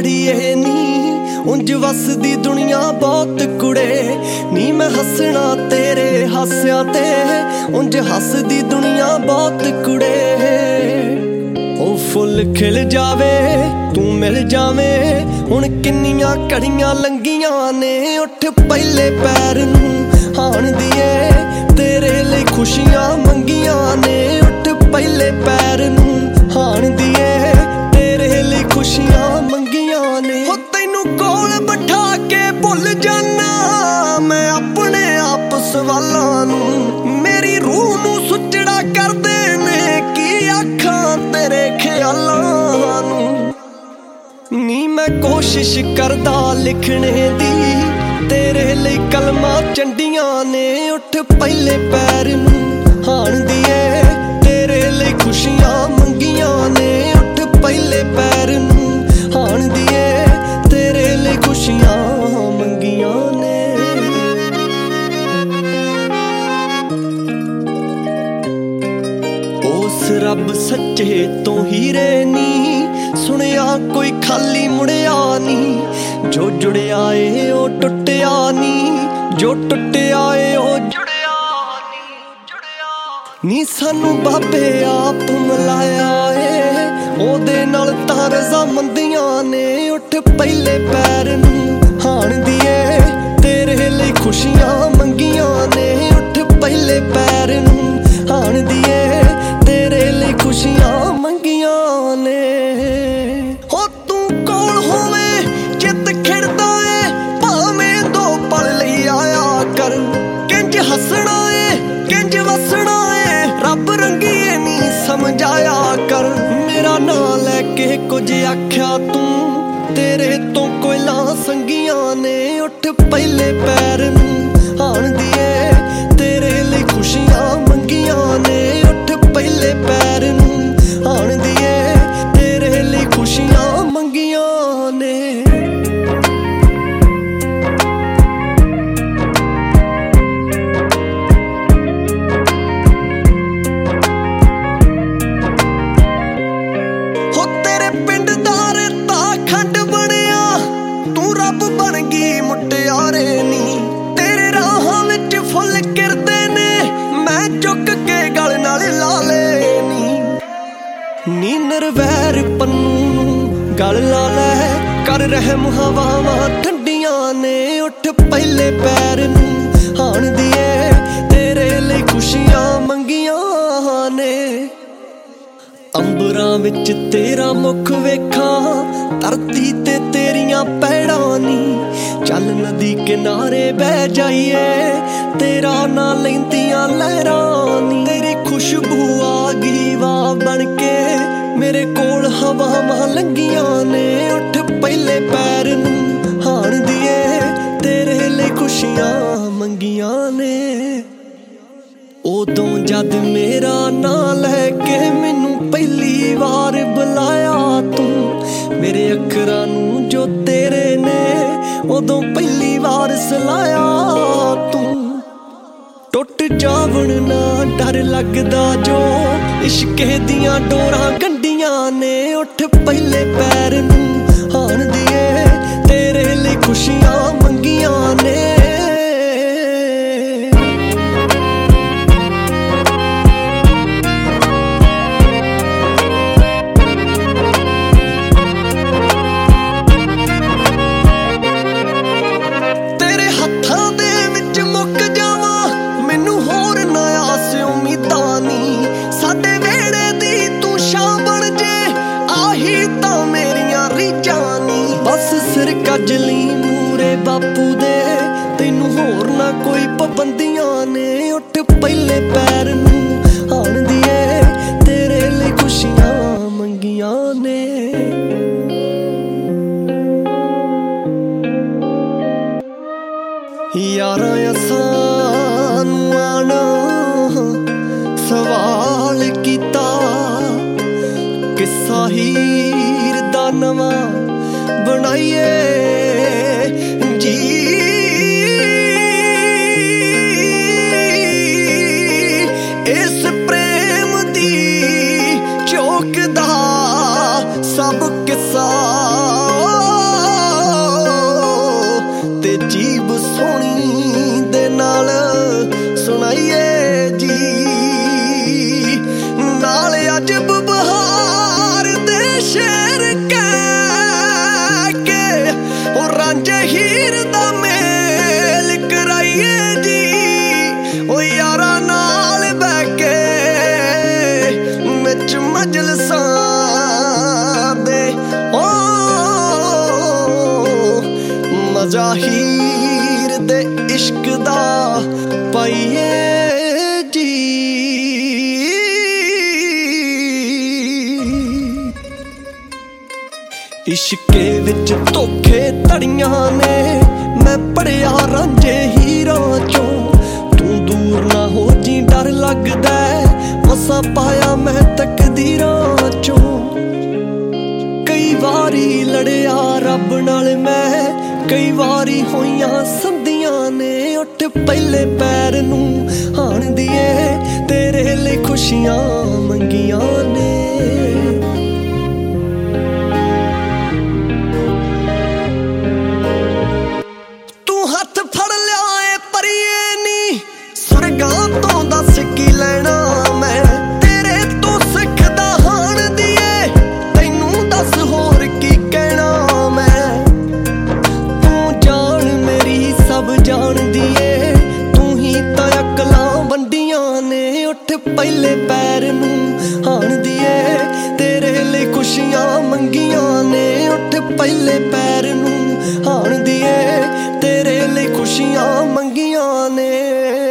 माड़ीए नी उंज वसदी दुनिया बहुत कुड़े नी। मैं हसना तेरे हास्या ते उंज हसदी दुनिया बहुत कुड़े। ओ फुल खिल जावे तू मिल जावे हुण किन्नियां घड़ियां लंघियां ने। उठ पहले पैर नूं हाण दिए तेरे लिए खुशियां मंगियां ने। उठ पहले पैर नूं हाण दिए तेरे लिए खुशियां मंगियां ने। हो तैनू कोल बिठा के भुल जाना मैं अपने आप सवालां नूं। मेरी रूह नूं सुचड़ा कर देने की आखां तेरे ख्यालां नूं। नी मैं कोशिश करदा लिखने दी तेरे लिए कलमां चंडियां ने। उठ पहले पैर नूं हाण दिए तेरे लिए खुशियां मंगियां ने। उठ पहले पैर नूं हाण दिए तेरे लिए खुशियां मंगियां ने। उस रब सच्चे तो हीरे नी सुनिया कोई खाली मुड़िया नी। जो जुड़िया ए ओ टुटिया नी जो टुटिया ए ओ जुड़िया नी। सानू बाबे आप मिलाया ए ओदे नाल तां रज़ामंदियां ने। उठ पहले पैर नूं हाण दिए तेरे लिए खुशियां मंगियां ने। उठ पहले पैर नूं हाण दिए तेरे लिए खुशियां मंगियां ने। हो तू कोल होवे चित खिड़दा ए भावें दो पल लई आया कर। किंज हसना ए किंज वसना ए रब रंगीए नी समझाया कर। मेरा नां लैके कुछ आख्या तू तेरे तो कोयला संगियां ने। उठ पहले पैर नूं हाण दिए तेरे लिए खुशियां मंगियां ने। उठ पहले पैर नूं हाण दिए तेरे लिए खुशियां मंगियां ने। हो तेरे पिंड दा रेता खंड बनिया तू रब बन गई मुटियारे नी। तेरे राहां विच फुल किरदे ने मैं चुक के गल नाल ला लेनी। नी नरवैर पन्नू नूं गल ला लै कर रहम हवावां ठंडियां ने। उठ पहले पैर नूं हाण दिए तेरे लिए खुशियां मंगियां ने। अंबरां विच तेरा मुख वेखां धरती ते तेरियां पैड़ां नी। चल नदी किनारे बह जाइए तेरा ना लैंदियां लहरां नी। तेरी खुशबू आ गई वाह बन के मेरे कोल हवावां लंघियां ने। उठ पहले पैर नूं हाण दिए तेरे लिए खुशियां मंगियां ने। उदों जद मेरा नां लैके मैनू पहली वार बुलाया तू मेरे अखरां नूं जो तेरे ने उदों पहली वार सलाया तू। टुट जावण ना डर लगदा जो इश्के दियां डोरां गंढियां ने। उठ पहले पैर नूं हाण दिए तेरे लिए खुशियां मंगियां ने। सिर कजली मूरे बापू दे तैनू होर ना कोई पाबंदियां ने। उठ पहले पैर नूं हाण दिए तेरे लिए खुशियां मंगियां ने। यारां असां नूं आना सवाल कीता किस्सा हीर दा नवां बनाइए जी। इस प्रेम दी चौक दा सब किस्सा ਰਾਜਾ ਹੀਰ ਦੇ ਇਸ਼ਕ ਦਾ ਪਾਈਏ ਜੀ। ਇਸ਼ਕੇ ਵਿੱਚ ਧੋਖੇ ਧੜੀਆਂ ਨੇ, ਮੈਂ ਪੜਿਆ ਰਾਂਝੇ ਹੀਰਾਂ ਚੋਂ। ਤੂੰ ਦੂਰ ਨਾ ਹੋ ਜੀ ਡਰ ਲੱਗਦਾ, ਮਸਾਂ ਪਾਇਆ ਮੈਂ ਤਕਦੀਰਾਂ ਚੋਂ। ਕਈ ਵਾਰੀ ਲੜਿਆ ਰੱਬ ਨਾਲ ਮੈਂ, ਕਈ ਵਾਰੀ ਹੋਈਆਂ ਸੰਧੀਆਂ ਨੇ। ਉੱਠ ਪਹਿਲੇ ਪੈਰ ਨੂੰ ਹਾਣ ਦੀਏ, ਤੇਰੇ ਲਈ ਖੁਸ਼ੀਆਂ ਮੰਗੀਆਂ ਨੇ। ਸੁਰਗਾਂ ਤੋਂ ਦੱਸ ਕੀ ਲੈਣਾ ਮੈਂ, ਤੇਰੇ ਤੋਂ ਸਿੱਖਦਾ ਹਾਣ ਦੀਏ, ਤੈਨੂੰ ਦੱਸ ਹੋਰ ਕੀ ਕਹਿਣਾ ਮੈਂ। ਤੂੰ ਜਾਣ ਮੇਰੀ ਸਭ ਜਾਣਦੀ ਏ, ਤੂੰ ਹੀ ਤਾਂ ਅਕਲਾਂ ਵੰਡੀਆਂ ਨੇ। ਉੱਠ ਪਹਿਲੇ ਪੈਰ ਨੂੰ ਹਾਣ ਦੀਏ, ਤੇਰੇ ਲਈ ਖੁਸ਼ੀਆਂ ਮੰਗੀਆਂ ਨੇ। ਉੱਠ ਪਹਿਲੇ ਪੈਰ ਨੂੰ ਹਾਣ ਦੀਏ, ਤੇਰੇ ਲਈ ਖੁਸ਼ੀਆਂ ਮੰਗੀਆਂ ਨੇ।